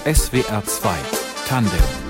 SWR 2 Tandem.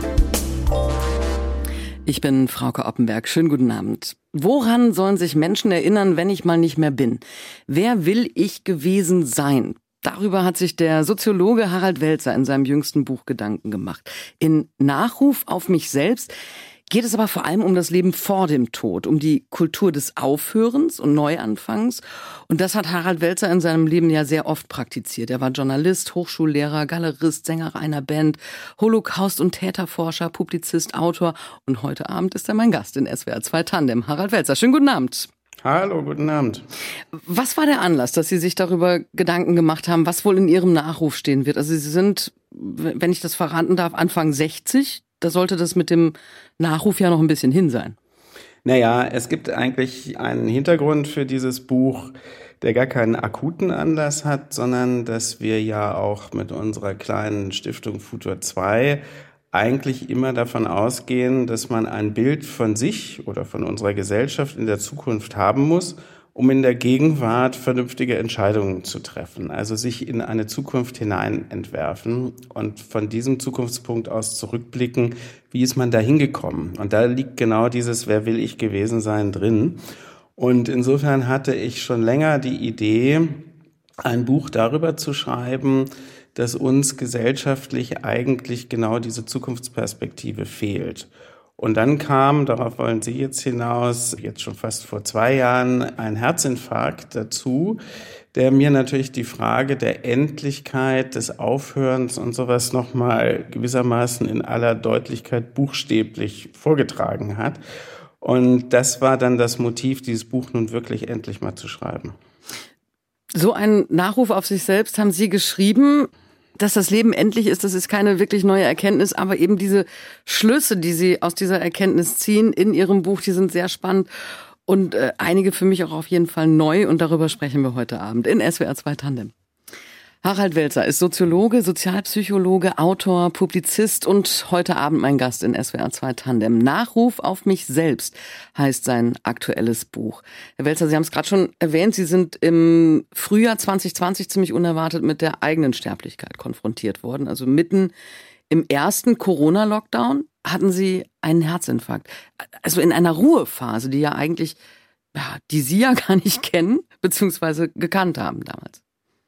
Ich bin Frauke Oppenberg. Schönen guten Abend. Woran sollen sich Menschen erinnern, wenn ich mal nicht mehr bin? Wer will ich gewesen sein? Darüber hat sich der Soziologe Harald Welzer in seinem jüngsten Buch Gedanken gemacht. In Nachruf auf mich selbst geht es aber vor allem um das Leben vor dem Tod, um die Kultur des Aufhörens und Neuanfangs. Und das hat Harald Welzer in seinem Leben ja sehr oft praktiziert. Er war Journalist, Hochschullehrer, Galerist, Sänger einer Band, Holocaust- und Täterforscher, Publizist, Autor. Und heute Abend ist er mein Gast in SWR 2 Tandem. Harald Welzer, schönen guten Abend. Hallo, guten Abend. Was war der Anlass, dass Sie sich darüber Gedanken gemacht haben, was wohl in Ihrem Nachruf stehen wird? Also Sie sind, wenn ich das verraten darf, Anfang 60. Da sollte das mit dem Nachruf ja noch ein bisschen hin sein. Naja, es gibt eigentlich einen Hintergrund für dieses Buch, der gar keinen akuten Anlass hat, sondern dass wir ja auch mit unserer kleinen Stiftung Futur 2 eigentlich immer davon ausgehen, dass man ein Bild von sich oder von unserer Gesellschaft in der Zukunft haben muss, um in der Gegenwart vernünftige Entscheidungen zu treffen, also sich in eine Zukunft hinein entwerfen und von diesem Zukunftspunkt aus zurückblicken, wie ist man da hingekommen? Und da liegt genau dieses Wer will ich gewesen sein drin. Und insofern hatte ich schon länger die Idee, ein Buch darüber zu schreiben, dass uns gesellschaftlich eigentlich genau diese Zukunftsperspektive fehlt. Und dann kam, darauf wollen Sie jetzt hinaus, jetzt schon fast vor 2 Jahren, ein Herzinfarkt dazu, der mir natürlich die Frage der Endlichkeit, des Aufhörens und sowas nochmal gewissermaßen in aller Deutlichkeit buchstäblich vorgetragen hat. Und das war dann das Motiv, dieses Buch nun wirklich endlich mal zu schreiben. So einen Nachruf auf sich selbst haben Sie geschrieben. Dass das Leben endlich ist, das ist keine wirklich neue Erkenntnis, aber eben diese Schlüsse, die Sie aus dieser Erkenntnis ziehen in Ihrem Buch, die sind sehr spannend und einige für mich auch auf jeden Fall neu und darüber sprechen wir heute Abend in SWR 2 Tandem. Harald Welzer ist Soziologe, Sozialpsychologe, Autor, Publizist und heute Abend mein Gast in SWR 2 Tandem. Nachruf auf mich selbst heißt sein aktuelles Buch. Herr Welzer, Sie haben es gerade schon erwähnt, Sie sind im Frühjahr 2020 ziemlich unerwartet mit der eigenen Sterblichkeit konfrontiert worden. Also mitten im ersten Corona-Lockdown hatten Sie einen Herzinfarkt. Also in einer Ruhephase, die ja eigentlich, die Sie ja gar nicht kennen, beziehungsweise gekannt haben damals.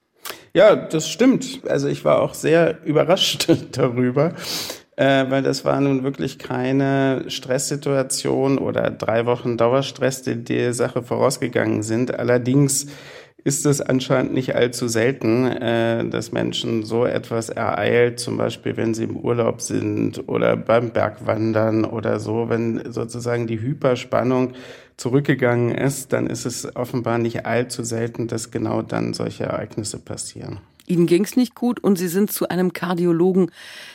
Ja, das stimmt. Also ich war auch sehr überrascht darüber, weil das war nun wirklich keine Stresssituation oder 3 Wochen Dauerstress, die der Sache vorausgegangen sind. Allerdings ist es anscheinend nicht allzu selten, dass Menschen so etwas ereilt, zum Beispiel wenn sie im Urlaub sind oder beim Bergwandern oder so, wenn sozusagen die Hyperspannung zurückgegangen ist, dann ist es offenbar nicht allzu selten, dass genau dann solche Ereignisse passieren. Ihnen ging's nicht gut und Sie sind zu einem Kardiologen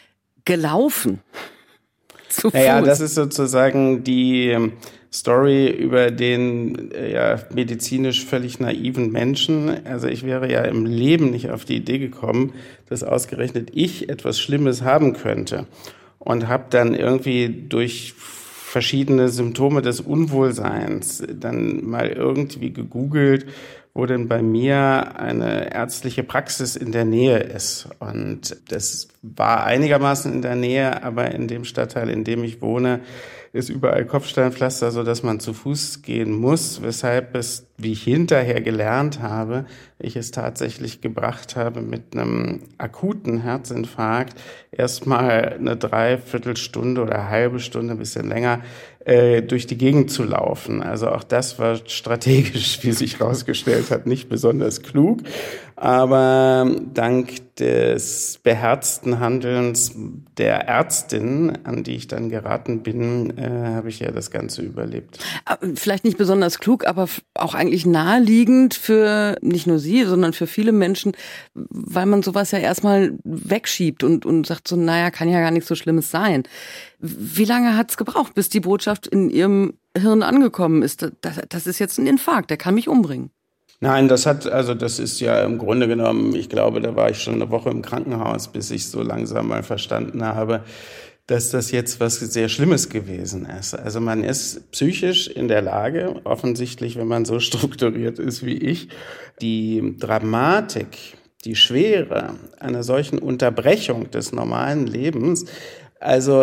gelaufen. Zu Fuß. Naja, das ist sozusagen die Story über den medizinisch völlig naiven Menschen. Also ich wäre ja im Leben nicht auf die Idee gekommen, dass ausgerechnet ich etwas Schlimmes haben könnte. Und habe dann irgendwie durch verschiedene Symptome des Unwohlseins dann mal irgendwie gegoogelt, wo denn bei mir eine ärztliche Praxis in der Nähe ist. Und das war einigermaßen in der Nähe, aber in dem Stadtteil, in dem ich wohne, ist überall Kopfsteinpflaster, so dass man zu Fuß gehen muss, weshalb es, wie ich hinterher gelernt habe, ich es tatsächlich gebracht habe, mit einem akuten Herzinfarkt erstmal eine Dreiviertelstunde oder eine halbe Stunde, ein bisschen länger, durch die Gegend zu laufen. Also auch das war strategisch, wie sich herausgestellt hat, nicht besonders klug. Aber dank des beherzten Handelns der Ärztin, an die ich dann geraten bin, habe ich ja das Ganze überlebt. Vielleicht nicht besonders klug, aber auch eigentlich naheliegend für nicht nur Sie, sondern für viele Menschen, weil man sowas ja erstmal wegschiebt und sagt so, naja, kann ja gar nichts so Schlimmes sein. Wie lange hat's gebraucht, bis die Botschaft in Ihrem Hirn angekommen ist? Das ist jetzt ein Infarkt, der kann mich umbringen. Nein, das ist ja im Grunde genommen, ich glaube, da war ich schon eine Woche im Krankenhaus, bis ich so langsam mal verstanden habe, dass das jetzt was sehr Schlimmes gewesen ist. Also man ist psychisch in der Lage, offensichtlich, wenn man so strukturiert ist wie ich, die Dramatik die Schwere einer solchen Unterbrechung des normalen Lebens, also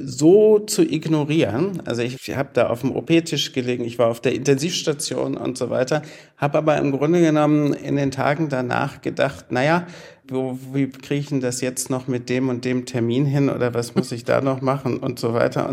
so zu ignorieren, also ich habe da auf dem OP-Tisch gelegen, ich war auf der Intensivstation und so weiter, habe aber im Grunde genommen in den Tagen danach gedacht, naja, wie kriege ich denn das jetzt noch mit dem und dem Termin hin oder was muss ich da noch machen und so weiter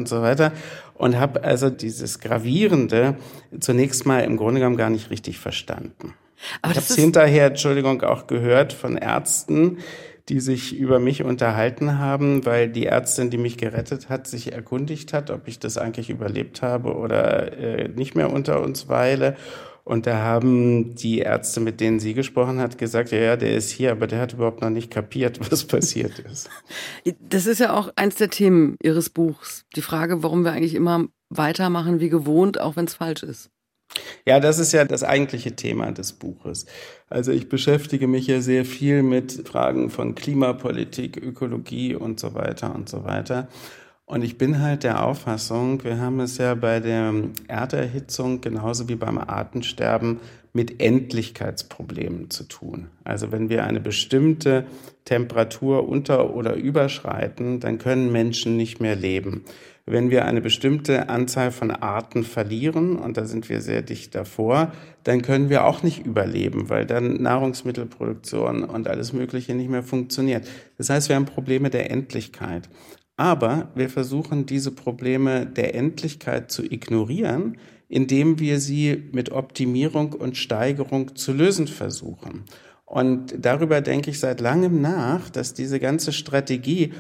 und habe also dieses Gravierende zunächst mal im Grunde genommen gar nicht richtig verstanden. Aber ich habe es hinterher, Entschuldigung, auch gehört von Ärzten, die sich über mich unterhalten haben, weil die Ärztin, die mich gerettet hat, sich erkundigt hat, ob ich das eigentlich überlebt habe oder nicht mehr unter uns weile. Und da haben die Ärzte, mit denen sie gesprochen hat, gesagt, ja, der ist hier, aber der hat überhaupt noch nicht kapiert, was passiert ist. Das ist ja auch eins der Themen Ihres Buchs. Die Frage, warum wir eigentlich immer weitermachen wie gewohnt, auch wenn es falsch ist. Ja, das ist ja das eigentliche Thema des Buches. Also ich beschäftige mich ja sehr viel mit Fragen von Klimapolitik, Ökologie und so weiter und so weiter. Und ich bin halt der Auffassung, wir haben es ja bei der Erderhitzung genauso wie beim Artensterben mit Endlichkeitsproblemen zu tun. Also wenn wir eine bestimmte Temperatur unter- oder überschreiten, dann können Menschen nicht mehr leben. Wenn wir eine bestimmte Anzahl von Arten verlieren, und da sind wir sehr dicht davor, dann können wir auch nicht überleben, weil dann Nahrungsmittelproduktion und alles Mögliche nicht mehr funktioniert. Das heißt, wir haben Probleme der Endlichkeit. Aber wir versuchen, diese Probleme der Endlichkeit zu ignorieren, indem wir sie mit Optimierung und Steigerung zu lösen versuchen. Und darüber denke ich seit langem nach, dass diese ganze Strategie,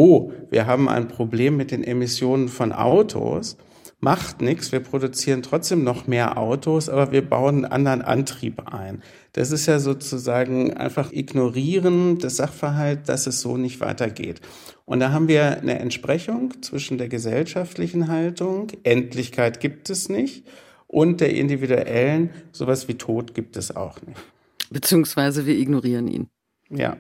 wir haben ein Problem mit den Emissionen von Autos, macht nichts, wir produzieren trotzdem noch mehr Autos, aber wir bauen einen anderen Antrieb ein. Das ist ja sozusagen einfach Ignorieren des Sachverhalts, dass es so nicht weitergeht. Und da haben wir eine Entsprechung zwischen der gesellschaftlichen Haltung, Endlichkeit gibt es nicht, und der individuellen, sowas wie Tod gibt es auch nicht. Beziehungsweise wir ignorieren ihn. Ja.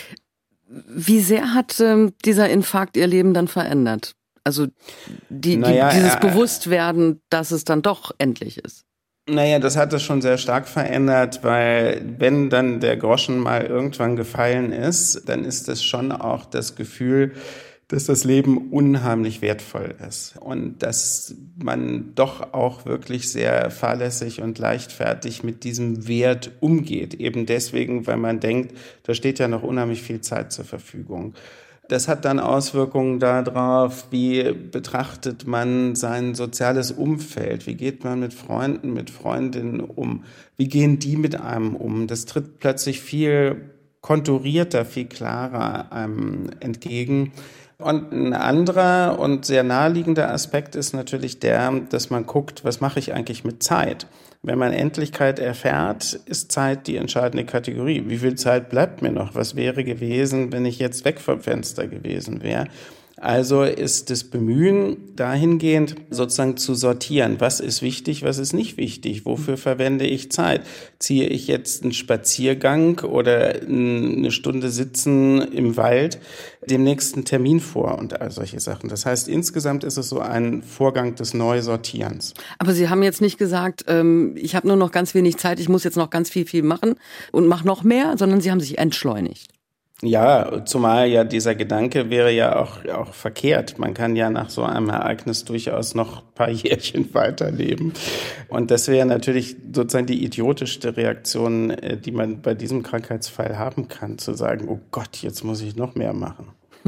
Wie sehr hat dieser Infarkt Ihr Leben dann verändert? Also dieses Bewusstwerden, dass es dann doch endlich ist. Naja, das hat es schon sehr stark verändert, weil wenn dann der Groschen mal irgendwann gefallen ist, dann ist es schon auch das Gefühl, dass das Leben unheimlich wertvoll ist und dass man doch auch wirklich sehr fahrlässig und leichtfertig mit diesem Wert umgeht. Eben deswegen, weil man denkt, da steht ja noch unheimlich viel Zeit zur Verfügung. Das hat dann Auswirkungen darauf, wie betrachtet man sein soziales Umfeld, wie geht man mit Freunden, mit Freundinnen um, wie gehen die mit einem um. Das tritt plötzlich viel konturierter, viel klarer einem entgegen. Und ein anderer und sehr naheliegender Aspekt ist natürlich der, dass man guckt, was mache ich eigentlich mit Zeit? Wenn man Endlichkeit erfährt, ist Zeit die entscheidende Kategorie. Wie viel Zeit bleibt mir noch? Was wäre gewesen, wenn ich jetzt weg vom Fenster gewesen wäre? Also ist das Bemühen dahingehend sozusagen zu sortieren. Was ist wichtig, was ist nicht wichtig? Wofür verwende ich Zeit? Ziehe ich jetzt einen Spaziergang oder eine Stunde Sitzen im Wald dem nächsten Termin vor und all solche Sachen? Das heißt, insgesamt ist es so ein Vorgang des Neusortierens. Aber Sie haben jetzt nicht gesagt, ich habe nur noch ganz wenig Zeit, ich muss jetzt noch ganz viel machen und mache noch mehr, sondern Sie haben sich entschleunigt. Ja, zumal ja dieser Gedanke wäre ja auch verkehrt. Man kann ja nach so einem Ereignis durchaus noch ein paar Jährchen weiterleben. Und das wäre natürlich sozusagen die idiotischste Reaktion, die man bei diesem Krankheitsfall haben kann, zu sagen, oh Gott, jetzt muss ich noch mehr machen.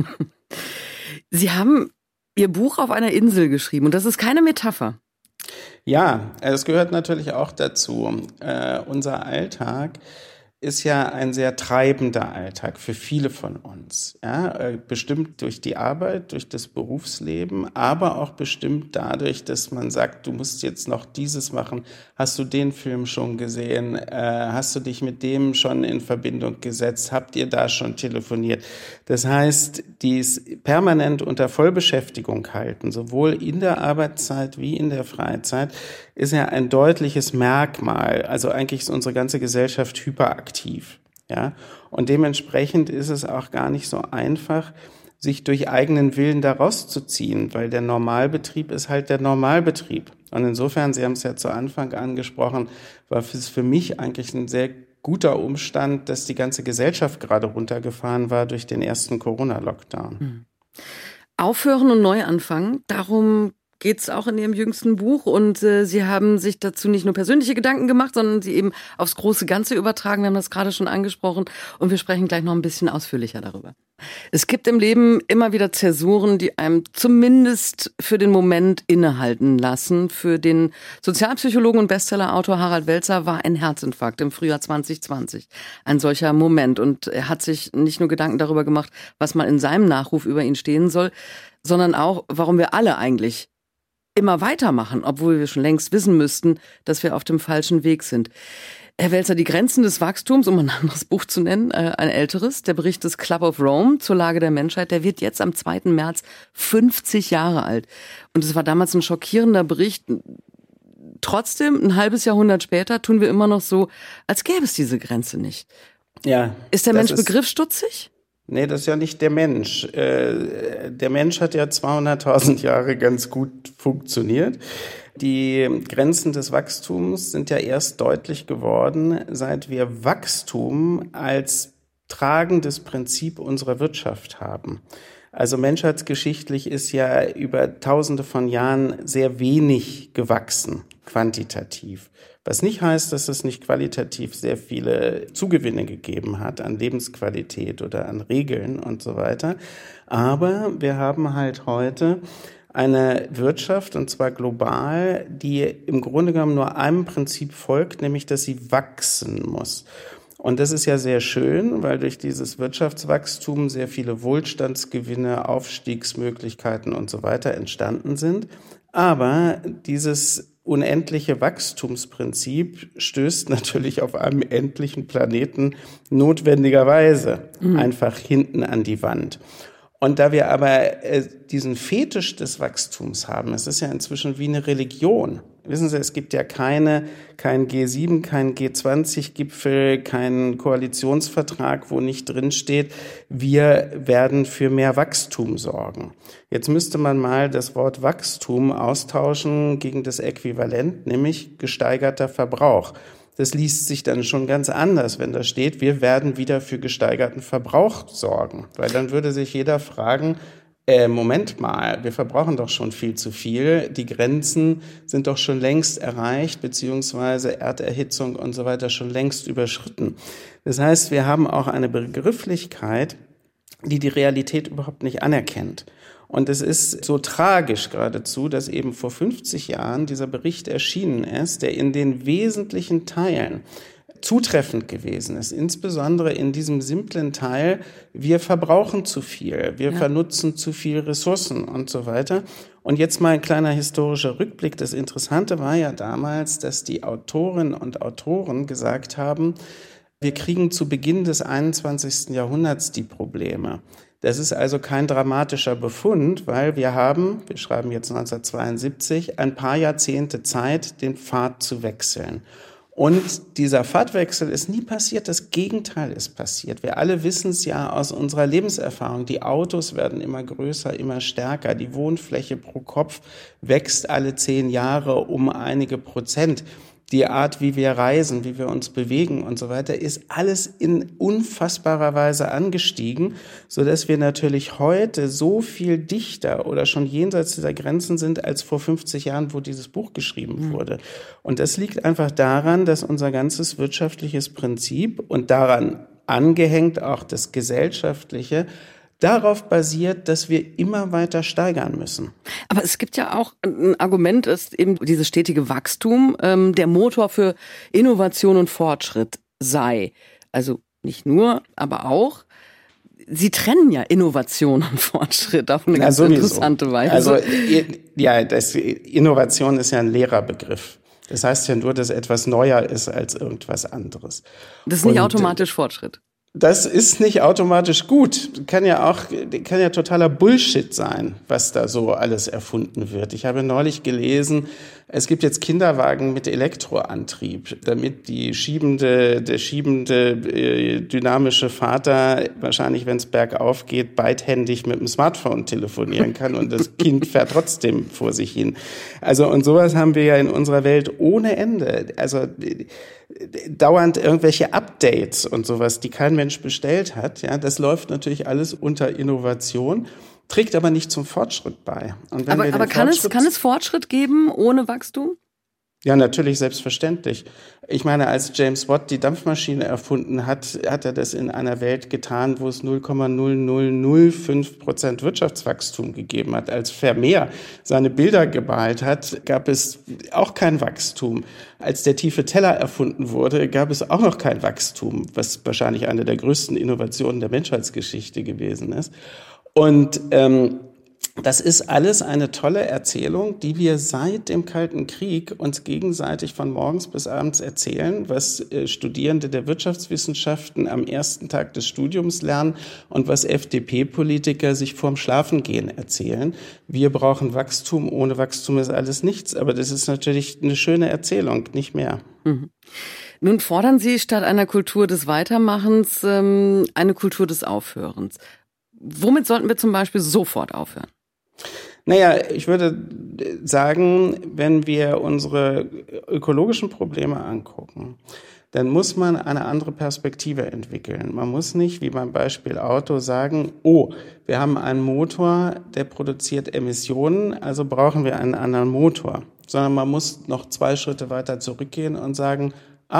Sie haben Ihr Buch auf einer Insel geschrieben und das ist keine Metapher. Ja, es gehört natürlich auch dazu. Unser Alltag ist ja ein sehr treibender Alltag für viele von uns. Ja, bestimmt durch die Arbeit, durch das Berufsleben, aber auch bestimmt dadurch, dass man sagt, du musst jetzt noch dieses machen. Hast du den Film schon gesehen? Hast du dich mit dem schon in Verbindung gesetzt? Habt ihr da schon telefoniert? Das heißt, dies permanent unter Vollbeschäftigung halten, sowohl in der Arbeitszeit wie in der Freizeit, ist ja ein deutliches Merkmal. Also eigentlich ist unsere ganze Gesellschaft hyperaktiv. Ja? Und dementsprechend ist es auch gar nicht so einfach, sich durch eigenen Willen da rauszuziehen, weil der Normalbetrieb ist halt der Normalbetrieb. Und insofern, Sie haben es ja zu Anfang angesprochen, war es für mich eigentlich ein sehr guter Umstand, dass die ganze Gesellschaft gerade runtergefahren war durch den ersten Corona-Lockdown. Aufhören und neu anfangen, darum geht's auch in Ihrem jüngsten Buch. Und Sie haben sich dazu nicht nur persönliche Gedanken gemacht, sondern sie eben aufs große Ganze übertragen. Wir haben das gerade schon angesprochen und wir sprechen gleich noch ein bisschen ausführlicher darüber. Es gibt im Leben immer wieder Zäsuren, die einem zumindest für den Moment innehalten lassen. Für den Sozialpsychologen und Bestsellerautor Harald Welzer war ein Herzinfarkt im Frühjahr 2020 ein solcher Moment. Und er hat sich nicht nur Gedanken darüber gemacht, was mal in seinem Nachruf über ihn stehen soll, sondern auch, warum wir alle eigentlich immer weitermachen, obwohl wir schon längst wissen müssten, dass wir auf dem falschen Weg sind. Herr Welzer, die Grenzen des Wachstums, um ein anderes Buch zu nennen, ein älteres, der Bericht des Club of Rome zur Lage der Menschheit, der wird jetzt am 2. März 50 Jahre alt. Und es war damals ein schockierender Bericht. Trotzdem, ein halbes Jahrhundert später, tun wir immer noch so, als gäbe es diese Grenze nicht. Ja. Ist der Mensch begriffsstutzig? Nee, das ist ja nicht der Mensch. Der Mensch hat ja 200.000 Jahre ganz gut funktioniert. Die Grenzen des Wachstums sind ja erst deutlich geworden, seit wir Wachstum als tragendes Prinzip unserer Wirtschaft haben. Also menschheitsgeschichtlich ist ja über Tausende von Jahren sehr wenig gewachsen, quantitativ. Was nicht heißt, dass es nicht qualitativ sehr viele Zugewinne gegeben hat an Lebensqualität oder an Regeln und so weiter. Aber wir haben halt heute eine Wirtschaft, und zwar global, die im Grunde genommen nur einem Prinzip folgt, nämlich dass sie wachsen muss. Und das ist ja sehr schön, weil durch dieses Wirtschaftswachstum sehr viele Wohlstandsgewinne, Aufstiegsmöglichkeiten und so weiter entstanden sind. Aber dieses unendliche Wachstumsprinzip stößt natürlich auf einem endlichen Planeten notwendigerweise einfach hinten an die Wand. Und da wir aber diesen Fetisch des Wachstums haben, es ist ja inzwischen wie eine Religion. Wissen Sie, es gibt ja kein G7, kein G20-Gipfel, keinen Koalitionsvertrag, wo nicht drin steht, wir werden für mehr Wachstum sorgen. Jetzt müsste man mal das Wort Wachstum austauschen gegen das Äquivalent, nämlich gesteigerter Verbrauch. Das liest sich dann schon ganz anders, wenn da steht, wir werden wieder für gesteigerten Verbrauch sorgen. Weil dann würde sich jeder fragen, Moment mal, wir verbrauchen doch schon viel zu viel. Die Grenzen sind doch schon längst erreicht, beziehungsweise Erderhitzung und so weiter schon längst überschritten. Das heißt, wir haben auch eine Begrifflichkeit, die die Realität überhaupt nicht anerkennt. Und es ist so tragisch geradezu, dass eben vor 50 Jahren dieser Bericht erschienen ist, der in den wesentlichen Teilen zutreffend gewesen ist, insbesondere in diesem simplen Teil, wir verbrauchen zu viel, wir vernutzen zu viel Ressourcen und so weiter. Und jetzt mal ein kleiner historischer Rückblick. Das Interessante war ja damals, dass die Autorinnen und Autoren gesagt haben, wir kriegen zu Beginn des 21. Jahrhunderts die Probleme. Das ist also kein dramatischer Befund, weil wir schreiben jetzt 1972, ein paar Jahrzehnte Zeit, den Pfad zu wechseln. Und dieser Pfadwechsel ist nie passiert, das Gegenteil ist passiert. Wir alle wissen es ja aus unserer Lebenserfahrung. Die Autos werden immer größer, immer stärker. Die Wohnfläche pro Kopf wächst alle 10 Jahre um einige Prozent. Die Art, wie wir reisen, wie wir uns bewegen und so weiter, ist alles in unfassbarer Weise angestiegen, so dass wir natürlich heute so viel dichter oder schon jenseits dieser Grenzen sind, als vor 50 Jahren, wo dieses Buch geschrieben wurde. Und das liegt einfach daran, dass unser ganzes wirtschaftliches Prinzip und daran angehängt auch das gesellschaftliche darauf basiert, dass wir immer weiter steigern müssen. Aber es gibt ja auch ein Argument, dass eben dieses stetige Wachstum der Motor für Innovation und Fortschritt sei. Also nicht nur, aber auch. Sie trennen ja Innovation und Fortschritt auf eine ganz interessante Weise. Also Innovation ist ja ein leerer Begriff. Das heißt ja nur, dass etwas neuer ist als irgendwas anderes. Das ist nicht automatisch Fortschritt. Das ist nicht automatisch gut. Kann ja totaler Bullshit sein, was da so alles erfunden wird. Ich habe neulich gelesen, es gibt jetzt Kinderwagen mit Elektroantrieb, damit der schiebende dynamische Vater wahrscheinlich, wenn es bergauf geht, beidhändig mit dem Smartphone telefonieren kann und das Kind fährt trotzdem vor sich hin. Also und sowas haben wir ja in unserer Welt ohne Ende. Also dauernd irgendwelche Updates und sowas, die kein Mensch bestellt hat. Ja, das läuft natürlich alles unter Innovation, trägt aber nicht zum Fortschritt bei. Und wenn aber kann es Fortschritt geben ohne Wachstum? Ja, natürlich, selbstverständlich. Ich meine, als James Watt die Dampfmaschine erfunden hat, hat er das in einer Welt getan, wo es 0,0005% Wirtschaftswachstum gegeben hat. Als Vermeer seine Bilder gemalt hat, gab es auch kein Wachstum. Als der tiefe Teller erfunden wurde, gab es auch noch kein Wachstum, was wahrscheinlich eine der größten Innovationen der Menschheitsgeschichte gewesen ist. Und das ist alles eine tolle Erzählung, die wir seit dem Kalten Krieg uns gegenseitig von morgens bis abends erzählen, was Studierende der Wirtschaftswissenschaften am ersten Tag des Studiums lernen und was FDP-Politiker sich vorm Schlafengehen erzählen. Wir brauchen Wachstum, ohne Wachstum ist alles nichts. Aber das ist natürlich eine schöne Erzählung, nicht mehr. Mhm. Nun fordern Sie statt einer Kultur des Weitermachens eine Kultur des Aufhörens. Womit sollten wir zum Beispiel sofort aufhören? Naja, ich würde sagen, wenn wir unsere ökologischen Probleme angucken, dann muss man eine andere Perspektive entwickeln. Man muss nicht, wie beim Beispiel Auto, sagen, oh, wir haben einen Motor, der produziert Emissionen, also brauchen wir einen anderen Motor. Sondern man muss noch 2 Schritte weiter zurückgehen und sagen,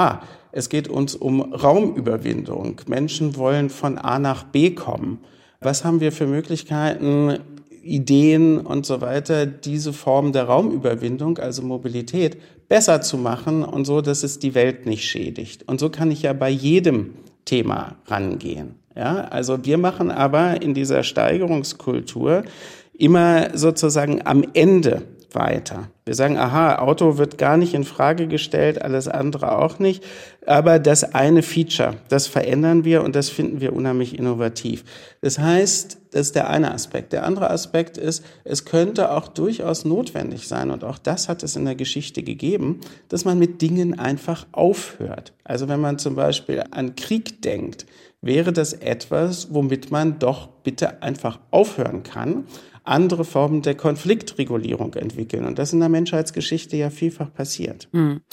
es geht uns um Raumüberwindung. Menschen wollen von A nach B kommen. Was haben wir für Möglichkeiten, Ideen und so weiter, diese Form der Raumüberwindung, also Mobilität, besser zu machen und so, dass es die Welt nicht schädigt. Und so kann ich ja bei jedem Thema rangehen. Ja, also wir machen aber in dieser Steigerungskultur immer sozusagen am Ende weiter. Wir sagen, Auto wird gar nicht in Frage gestellt, alles andere auch nicht. Aber das eine Feature, das verändern wir und das finden wir unheimlich innovativ. Das heißt, das ist der eine Aspekt. Der andere Aspekt ist, es könnte auch durchaus notwendig sein, und auch das hat es in der Geschichte gegeben, dass man mit Dingen einfach aufhört. Also wenn man zum Beispiel an Krieg denkt, wäre das etwas, womit man doch bitte einfach aufhören kann, andere Formen der Konfliktregulierung entwickeln. Und das ist in der Menschheitsgeschichte ja vielfach passiert.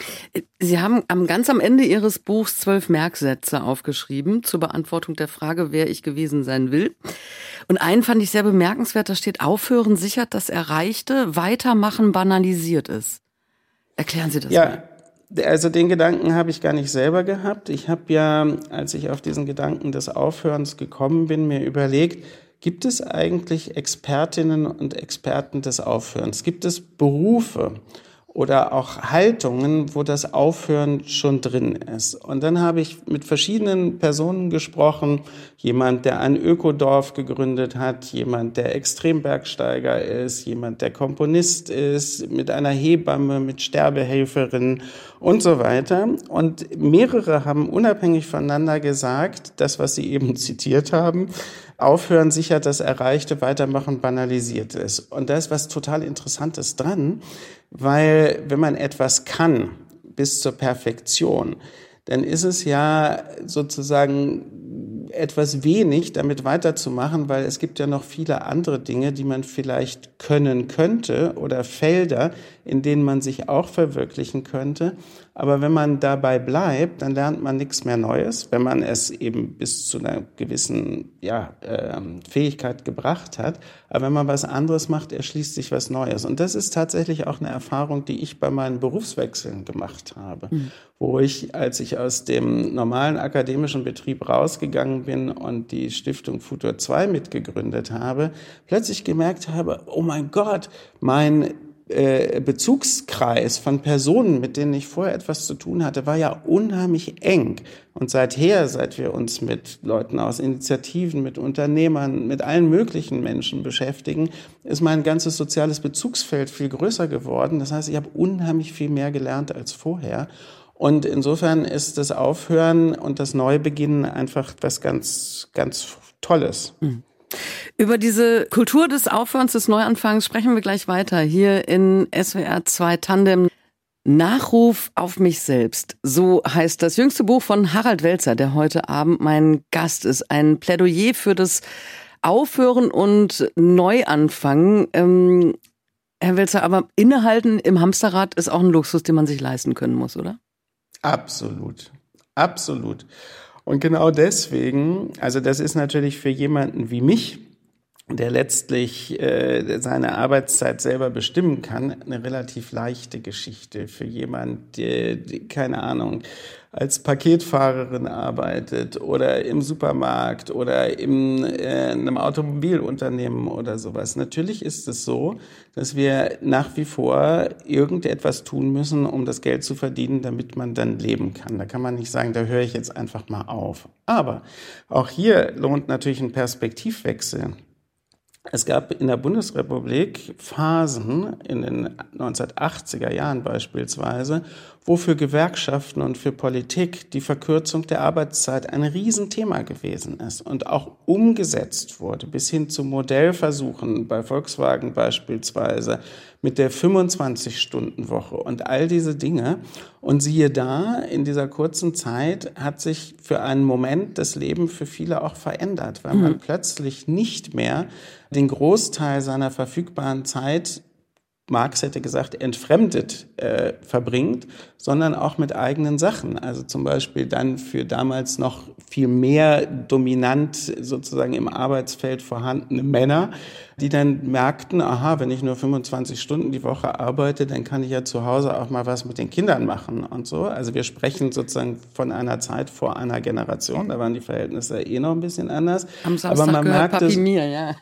Sie haben ganz am Ende Ihres Buchs 12 Merksätze aufgeschrieben zur Beantwortung der Frage, wer ich gewesen sein will. Und einen fand ich sehr bemerkenswert, da steht, Aufhören sichert das Erreichte, Weitermachen banalisiert es. Erklären Sie das mal. Also den Gedanken habe ich gar nicht selber gehabt. Ich habe ja, als ich auf diesen Gedanken des Aufhörens gekommen bin, mir überlegt, gibt es eigentlich Expertinnen und Experten des Aufhörens? Gibt es Berufe oder auch Haltungen, wo das Aufhören schon drin ist? Und dann habe ich mit verschiedenen Personen gesprochen. Jemand, der ein Ökodorf gegründet hat, jemand, der Extrembergsteiger ist, jemand, der Komponist ist, mit einer Hebamme, mit Sterbehelferin und so weiter. Und mehrere haben unabhängig voneinander gesagt, das, was Sie eben zitiert haben, Aufhören sichert das Erreichte, Weitermachen banalisiert es. Und da ist was total Interessantes dran, weil wenn man etwas kann bis zur Perfektion, dann ist es ja sozusagen etwas wenig, damit weiterzumachen, weil es gibt ja noch viele andere Dinge, die man vielleicht können könnte oder Felder, in denen man sich auch verwirklichen könnte. Aber wenn man dabei bleibt, dann lernt man nichts mehr Neues, wenn man es eben bis zu einer gewissen Fähigkeit gebracht hat. Aber wenn man was anderes macht, erschließt sich was Neues. Und das ist tatsächlich auch eine Erfahrung, die ich bei meinen Berufswechseln gemacht habe, wo ich, als ich aus dem normalen akademischen Betrieb rausgegangen bin und die Stiftung Futur 2 mitgegründet habe, plötzlich gemerkt habe, oh mein Gott, mein Bezugskreis von Personen, mit denen ich vorher etwas zu tun hatte, war ja unheimlich eng. Und seit wir uns mit Leuten aus Initiativen, mit Unternehmern, mit allen möglichen Menschen beschäftigen, ist mein ganzes soziales Bezugsfeld viel größer geworden. Das heißt, ich habe unheimlich viel mehr gelernt als vorher. Und insofern ist das Aufhören und das Neubeginnen einfach was ganz, ganz Tolles. Über diese Kultur des Aufhörens, des Neuanfangs sprechen wir gleich weiter hier in SWR 2 Tandem. Nachruf auf mich selbst. So heißt das jüngste Buch von Harald Welzer, der heute Abend mein Gast ist. Ein Plädoyer für das Aufhören und Neuanfangen. Herr Welzer, aber innehalten im Hamsterrad ist auch ein Luxus, den man sich leisten können muss, oder? Absolut. Absolut. Und genau deswegen, also das ist natürlich für jemanden wie mich, der letztlich seine Arbeitszeit selber bestimmen kann, eine relativ leichte Geschichte. Für jemand, der, keine Ahnung, als Paketfahrerin arbeitet oder im Supermarkt oder in einem Automobilunternehmen oder sowas. Natürlich ist es so, dass wir nach wie vor irgendetwas tun müssen, um das Geld zu verdienen, damit man dann leben kann. Da kann man nicht sagen, da höre ich jetzt einfach mal auf. Aber auch hier lohnt natürlich ein Perspektivwechsel. Es gab in der Bundesrepublik Phasen in den 1980er Jahren beispielsweise, wo für Gewerkschaften und für Politik die Verkürzung der Arbeitszeit ein Riesenthema gewesen ist und auch umgesetzt wurde, bis hin zu Modellversuchen bei Volkswagen beispielsweise mit der 25-Stunden-Woche und all diese Dinge. Und siehe da, in dieser kurzen Zeit hat sich für einen Moment das Leben für viele auch verändert, weil man plötzlich nicht mehr den Großteil seiner verfügbaren Zeit, Marx hätte gesagt, entfremdet verbringt, sondern auch mit eigenen Sachen. Also zum Beispiel dann für damals noch viel mehr dominant sozusagen im Arbeitsfeld vorhandene Männer, die dann merkten, aha, wenn ich nur 25 Stunden die Woche arbeite, dann kann ich ja zu Hause auch mal was mit den Kindern machen und so. Also wir sprechen sozusagen von einer Zeit vor einer Generation, da waren die Verhältnisse noch ein bisschen anders. Am Samstag aber man gehört merkte, Papi mir, ja.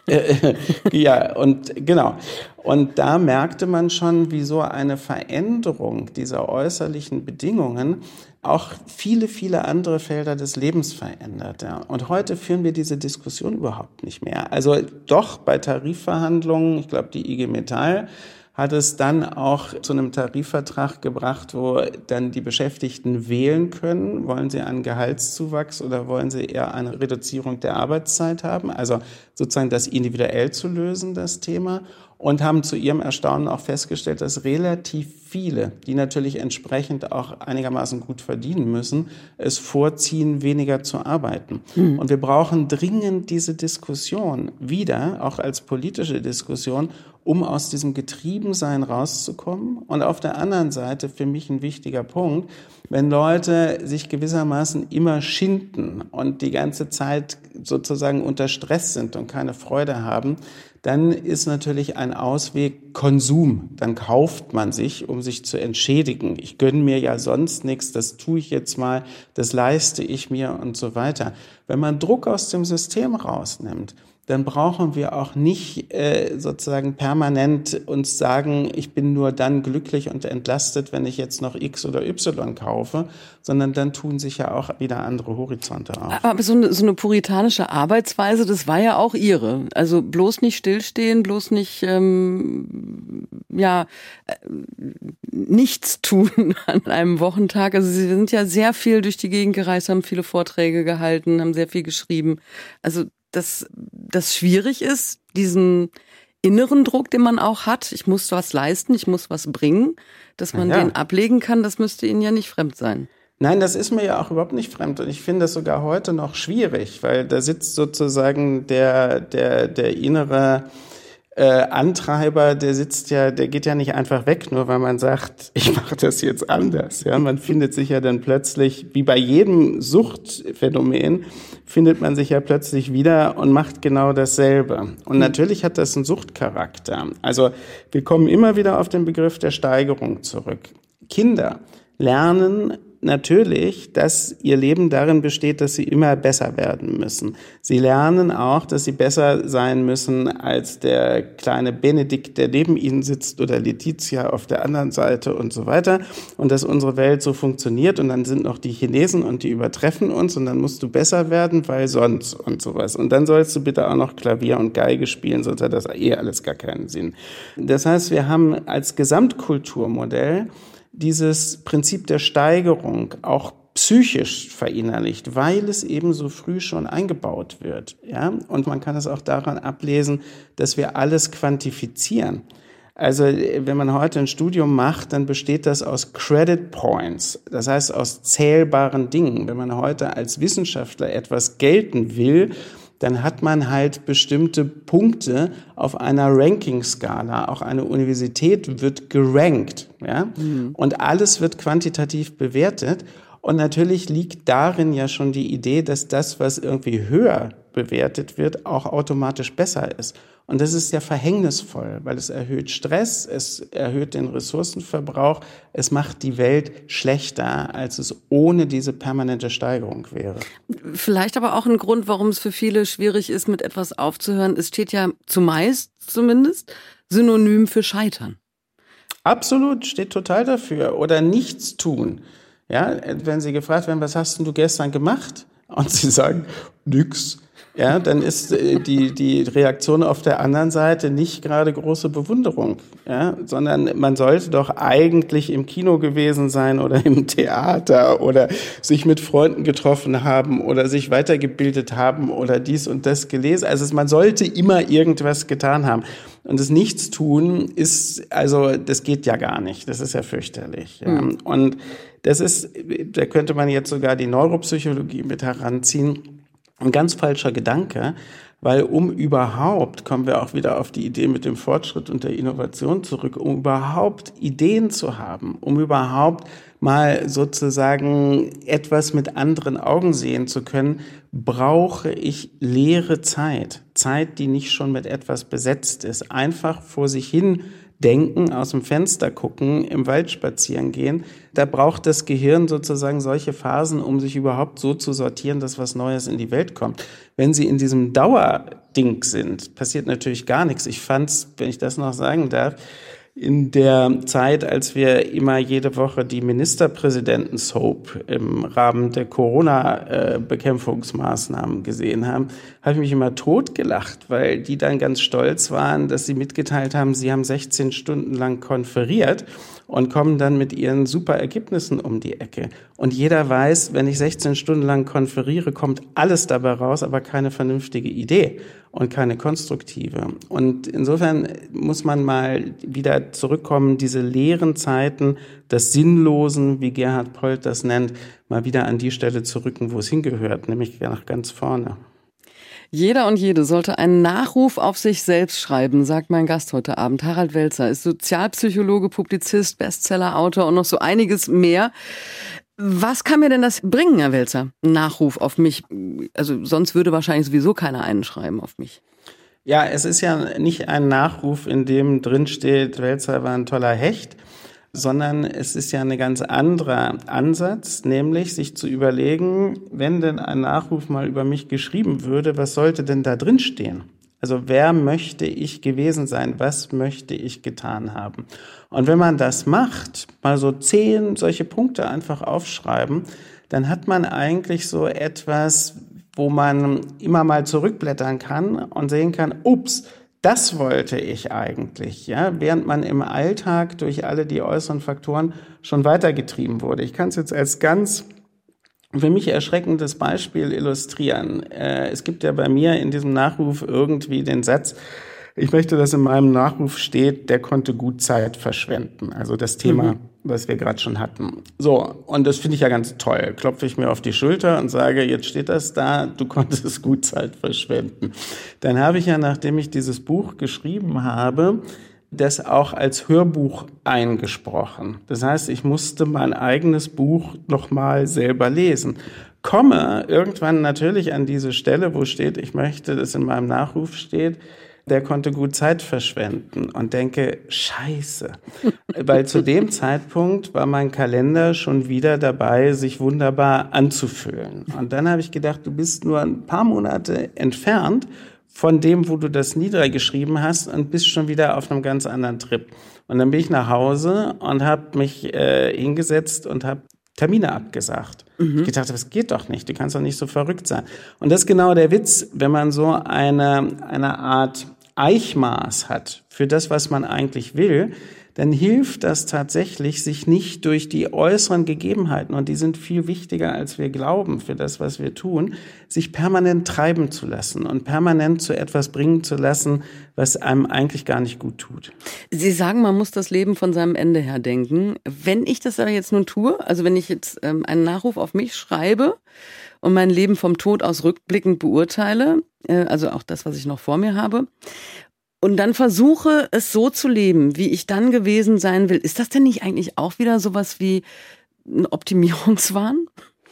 Ja, und genau. Und da merkte man schon, wie so eine Veränderung dieser äußerlichen Bedingungen auch viele, viele andere Felder des Lebens verändert. Ja. Und heute führen wir diese Diskussion überhaupt nicht mehr. Also doch bei Tarifverhandlungen, ich glaube die IG Metall hat es dann auch zu einem Tarifvertrag gebracht, wo dann die Beschäftigten wählen können, wollen sie einen Gehaltszuwachs oder wollen sie eher eine Reduzierung der Arbeitszeit haben, also sozusagen das individuell zu lösen, das Thema. Und haben zu ihrem Erstaunen auch festgestellt, dass relativ viele, die natürlich entsprechend auch einigermaßen gut verdienen müssen, es vorziehen, weniger zu arbeiten. Und wir brauchen dringend diese Diskussion wieder, auch als politische Diskussion, um aus diesem Getriebensein rauszukommen. Und auf der anderen Seite, für mich ein wichtiger Punkt, wenn Leute sich gewissermaßen immer schinden und die ganze Zeit sozusagen unter Stress sind und keine Freude haben, dann ist natürlich ein Ausweg Konsum. Dann kauft man sich, um sich zu entschädigen. Ich gönne mir ja sonst nichts, das tue ich jetzt mal, das leiste ich mir und so weiter. Wenn man Druck aus dem System rausnimmt, dann brauchen wir auch nicht sozusagen permanent uns sagen, ich bin nur dann glücklich und entlastet, wenn ich jetzt noch X oder Y kaufe, sondern dann tun sich ja auch wieder andere Horizonte auf. Aber so eine puritanische Arbeitsweise, das war ja auch ihre. Also bloß nicht stillstehen, bloß nicht nichts tun an einem Wochentag. Also sie sind ja sehr viel durch die Gegend gereist, haben viele Vorträge gehalten, haben sehr viel geschrieben. Also dass das schwierig ist, diesen inneren Druck, den man auch hat, ich muss was leisten, ich muss was bringen, dass man den ablegen kann, das müsste Ihnen ja nicht fremd sein. Nein, das ist mir ja auch überhaupt nicht fremd und ich finde das sogar heute noch schwierig, weil da sitzt sozusagen der innere Antreiber, der geht ja nicht einfach weg, nur weil man sagt, ich mache das jetzt anders. Ja, man findet sich ja dann plötzlich, wie bei jedem Suchtphänomen, findet man sich ja plötzlich wieder und macht genau dasselbe. Und natürlich hat das einen Suchtcharakter. Also wir kommen immer wieder auf den Begriff der Steigerung zurück. Kinder lernen natürlich, dass ihr Leben darin besteht, dass sie immer besser werden müssen. Sie lernen auch, dass sie besser sein müssen als der kleine Benedikt, der neben ihnen sitzt, oder Letizia auf der anderen Seite und so weiter. Und dass unsere Welt so funktioniert. Und dann sind noch die Chinesen und die übertreffen uns. Und dann musst du besser werden, weil sonst und sowas. Und dann sollst du bitte auch noch Klavier und Geige spielen, sonst hat das alles gar keinen Sinn. Das heißt, wir haben als Gesamtkulturmodell dieses Prinzip der Steigerung auch psychisch verinnerlicht, weil es eben so früh schon eingebaut wird. Ja? Und man kann es auch daran ablesen, dass wir alles quantifizieren. Also wenn man heute ein Studium macht, dann besteht das aus Credit Points, das heißt aus zählbaren Dingen. Wenn man heute als Wissenschaftler etwas gelten will, dann hat man halt bestimmte Punkte auf einer Ranking-Skala. Auch eine Universität wird gerankt, ja? Und alles wird quantitativ bewertet. Und natürlich liegt darin ja schon die Idee, dass das, was irgendwie höher bewertet wird, auch automatisch besser ist. Und das ist ja verhängnisvoll, weil es erhöht Stress, es erhöht den Ressourcenverbrauch, es macht die Welt schlechter, als es ohne diese permanente Steigerung wäre. Vielleicht aber auch ein Grund, warum es für viele schwierig ist, mit etwas aufzuhören. Es steht ja zumeist zumindest synonym für Scheitern. Absolut, steht total dafür. Oder nichts tun. Ja, wenn Sie gefragt werden, was hast denn du gestern gemacht? Und Sie sagen, nix. Ja, dann ist die Reaktion auf der anderen Seite nicht gerade große Bewunderung, ja, sondern man sollte doch eigentlich im Kino gewesen sein oder im Theater oder sich mit Freunden getroffen haben oder sich weitergebildet haben oder dies und das gelesen. Also man sollte immer irgendwas getan haben. Und das Nichtstun ist, also das geht ja gar nicht. Das ist ja fürchterlich. Ja. Und das ist, da könnte man jetzt sogar die Neuropsychologie mit heranziehen. Ein ganz falscher Gedanke, weil kommen wir auch wieder auf die Idee mit dem Fortschritt und der Innovation zurück, um überhaupt Ideen zu haben, um überhaupt mal sozusagen etwas mit anderen Augen sehen zu können, brauche ich leere Zeit. Zeit, die nicht schon mit etwas besetzt ist. Einfach vor sich hin denken, aus dem Fenster gucken, im Wald spazieren gehen. Da braucht das Gehirn sozusagen solche Phasen, um sich überhaupt so zu sortieren, dass was Neues in die Welt kommt. Wenn Sie in diesem Dauerding sind, passiert natürlich gar nichts. Ich fand's, wenn ich das noch sagen darf, in der Zeit, als wir immer jede Woche die Ministerpräsidenten-Soap im Rahmen der Corona-Bekämpfungsmaßnahmen gesehen haben, habe ich mich immer totgelacht, weil die dann ganz stolz waren, dass sie mitgeteilt haben, sie haben 16 Stunden lang konferiert und kommen dann mit ihren super Ergebnissen um die Ecke. Und jeder weiß, wenn ich 16 Stunden lang konferiere, kommt alles dabei raus, aber keine vernünftige Idee und keine konstruktive. Und insofern muss man mal wieder zurückkommen, diese leeren Zeiten, das Sinnlosen, wie Gerhard Polt das nennt, mal wieder an die Stelle zu rücken, wo es hingehört, nämlich nach ganz vorne. Jeder und jede sollte einen Nachruf auf sich selbst schreiben, sagt mein Gast heute Abend. Harald Welzer ist Sozialpsychologe, Publizist, Bestsellerautor und noch so einiges mehr. Was kann mir denn das bringen, Herr Welzer? Ein Nachruf auf mich? Also sonst würde wahrscheinlich sowieso keiner einen schreiben auf mich. Ja, es ist ja nicht ein Nachruf, in dem drin steht, Welzer war ein toller Hecht, sondern es ist ja ein ganz anderer Ansatz, nämlich sich zu überlegen, wenn denn ein Nachruf mal über mich geschrieben würde, was sollte denn da drin stehen? Also wer möchte ich gewesen sein? Was möchte ich getan haben? Und wenn man das macht, mal so 10 solche Punkte einfach aufschreiben, dann hat man eigentlich so etwas, wo man immer mal zurückblättern kann und sehen kann, ups, das wollte ich eigentlich, ja, während man im Alltag durch alle die äußeren Faktoren schon weitergetrieben wurde. Ich kann es jetzt als ganz für mich erschreckendes Beispiel illustrieren. Es gibt ja bei mir in diesem Nachruf irgendwie den Satz, ich möchte, dass in meinem Nachruf steht, der konnte gut Zeit verschwenden. Also das Thema, was wir gerade schon hatten. So, und das finde ich ja ganz toll. Klopfe ich mir auf die Schulter und sage, jetzt steht das da, du konntest gut Zeit verschwenden. Dann habe ich ja, nachdem ich dieses Buch geschrieben habe, das auch als Hörbuch eingesprochen. Das heißt, ich musste mein eigenes Buch nochmal selber lesen. Komme irgendwann natürlich an diese Stelle, wo steht, ich möchte, dass in meinem Nachruf steht, der konnte gut Zeit verschwenden und denke, Scheiße. Weil zu dem Zeitpunkt war mein Kalender schon wieder dabei, sich wunderbar anzufüllen. Und dann habe ich gedacht, du bist nur ein paar Monate entfernt von dem, wo du das niedergeschrieben hast und bist schon wieder auf einem ganz anderen Trip. Und dann bin ich nach Hause und habe mich hingesetzt und habe Termine abgesagt. Ich gedacht, das geht doch nicht, du kannst doch nicht so verrückt sein. Und das ist genau der Witz, wenn man so eine Art Eichmaß hat für das, was man eigentlich will, dann hilft das tatsächlich, sich nicht durch die äußeren Gegebenheiten, und die sind viel wichtiger, als wir glauben für das, was wir tun, sich permanent treiben zu lassen und permanent zu etwas bringen zu lassen, was einem eigentlich gar nicht gut tut. Sie sagen, man muss das Leben von seinem Ende her denken. Wenn ich das aber jetzt nun tue, also wenn ich jetzt einen Nachruf auf mich schreibe und mein Leben vom Tod aus rückblickend beurteile, also auch das, was ich noch vor mir habe, und dann versuche, es so zu leben, wie ich dann gewesen sein will, ist das denn nicht eigentlich auch wieder sowas wie ein Optimierungswahn?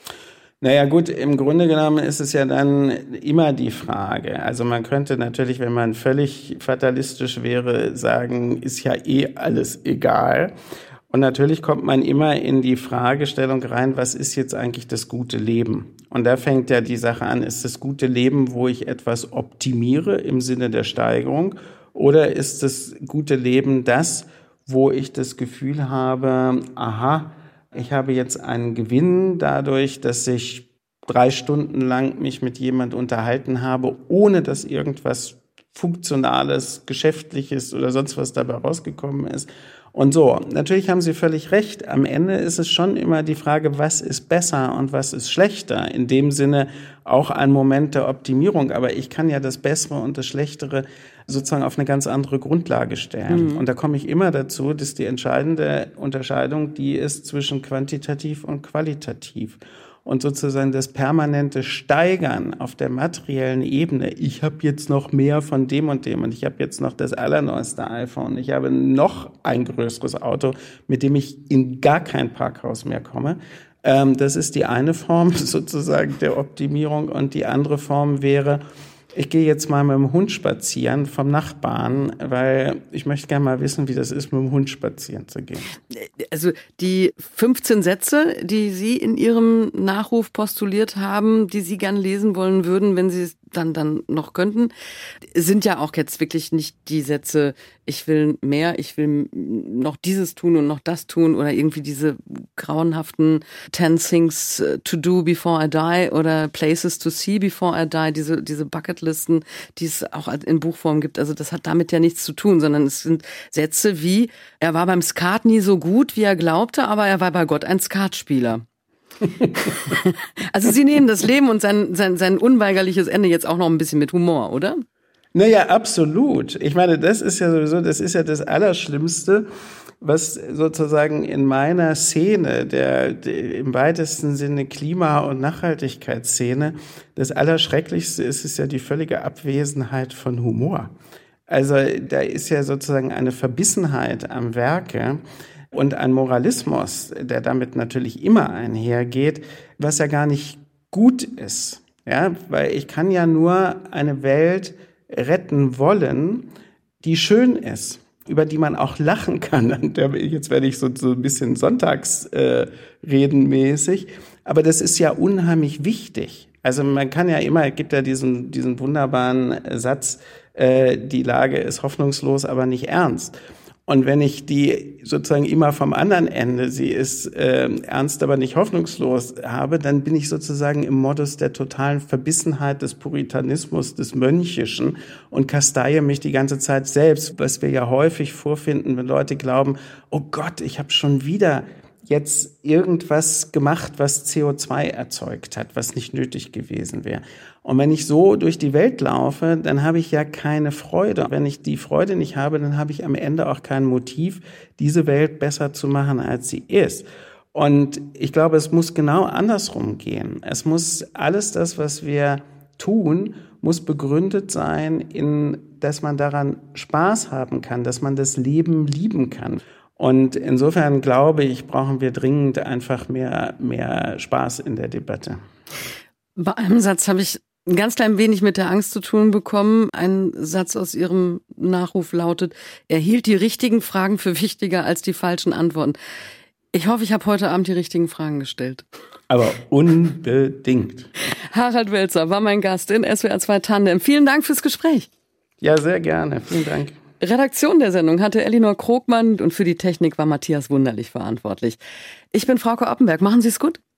Naja gut, im Grunde genommen ist es ja dann immer die Frage. Also man könnte natürlich, wenn man völlig fatalistisch wäre, sagen, ist ja eh alles egal. Und natürlich kommt man immer in die Fragestellung rein, was ist jetzt eigentlich das gute Leben? Und da fängt ja die Sache an, ist das gute Leben, wo ich etwas optimiere im Sinne der Steigerung? Oder ist das gute Leben das, wo ich das Gefühl habe, aha, ich habe jetzt einen Gewinn dadurch, dass ich 3 Stunden lang mich mit jemand unterhalten habe, ohne dass irgendwas Funktionales, Geschäftliches oder sonst was dabei rausgekommen ist. Und so, natürlich haben Sie völlig recht. Am Ende ist es schon immer die Frage, was ist besser und was ist schlechter. In dem Sinne auch ein Moment der Optimierung. Aber ich kann ja das Bessere und das Schlechtere sozusagen auf eine ganz andere Grundlage stellen. Und da komme ich immer dazu, dass die entscheidende Unterscheidung die ist zwischen quantitativ und qualitativ. Und sozusagen das permanente Steigern auf der materiellen Ebene. Ich habe jetzt noch mehr von dem und dem und ich habe jetzt noch das allerneueste iPhone. Ich habe noch ein größeres Auto, mit dem ich in gar kein Parkhaus mehr komme. Das ist die eine Form sozusagen der Optimierung. Und die andere Form wäre, ich gehe jetzt mal mit dem Hund spazieren vom Nachbarn, weil ich möchte gerne mal wissen, wie das ist, mit dem Hund spazieren zu gehen. Also die 15 Sätze, die Sie in Ihrem Nachruf postuliert haben, die Sie gern lesen wollen würden, wenn Sie es dann noch könnten, sind ja auch jetzt wirklich nicht die Sätze, ich will mehr, ich will noch dieses tun und noch das tun oder irgendwie diese grauenhaften 10 things to do before I die oder places to see before I die, diese Bucketlisten, die es auch in Buchform gibt. Also das hat damit ja nichts zu tun, sondern es sind Sätze wie, er war beim Skat nie so gut, wie er glaubte, aber er war bei Gott ein Skatspieler. Also Sie nehmen das Leben und sein unweigerliches Ende jetzt auch noch ein bisschen mit Humor, oder? Naja, absolut. Ich meine, das ist ja das Allerschlimmste, was sozusagen in meiner Szene, im weitesten Sinne Klima- und Nachhaltigkeitsszene, das Allerschrecklichste ist ja die völlige Abwesenheit von Humor. Also da ist ja sozusagen eine Verbissenheit am Werke und ein Moralismus, der damit natürlich immer einhergeht, was ja gar nicht gut ist. Ja, weil ich kann ja nur eine Welt retten wollen, die schön ist, über die man auch lachen kann. Jetzt werde ich so ein bisschen sonntagsredenmäßig, aber das ist ja unheimlich wichtig. Also man kann ja immer, es gibt ja diesen wunderbaren Satz, die Lage ist hoffnungslos, aber nicht ernst. Und wenn ich die sozusagen immer vom anderen Ende, sie ist ernst, aber nicht hoffnungslos habe, dann bin ich sozusagen im Modus der totalen Verbissenheit des Puritanismus, des Mönchischen und kasteie mich die ganze Zeit selbst, was wir ja häufig vorfinden, wenn Leute glauben, oh Gott, ich habe schon wieder jetzt irgendwas gemacht, was CO2 erzeugt hat, was nicht nötig gewesen wäre. Und wenn ich so durch die Welt laufe, dann habe ich ja keine Freude. Wenn ich die Freude nicht habe, dann habe ich am Ende auch kein Motiv, diese Welt besser zu machen, als sie ist. Und ich glaube, es muss genau andersrum gehen. Es muss alles das, was wir tun, muss begründet sein, dass man daran Spaß haben kann, dass man das Leben lieben kann. Und insofern glaube ich, brauchen wir dringend einfach mehr Spaß in der Debatte. Bei einem Satz habe ich ein ganz klein wenig mit der Angst zu tun bekommen. Ein Satz aus Ihrem Nachruf lautet, er hielt die richtigen Fragen für wichtiger als die falschen Antworten. Ich hoffe, ich habe heute Abend die richtigen Fragen gestellt. Aber unbedingt. Harald Welzer war mein Gast in SWR 2 Tandem. Vielen Dank fürs Gespräch. Ja, sehr gerne. Vielen Dank. Redaktion der Sendung hatte Elinor Krogmann und für die Technik war Matthias Wunderlich verantwortlich. Ich bin Frauke Oppenberg. Machen Sie es gut.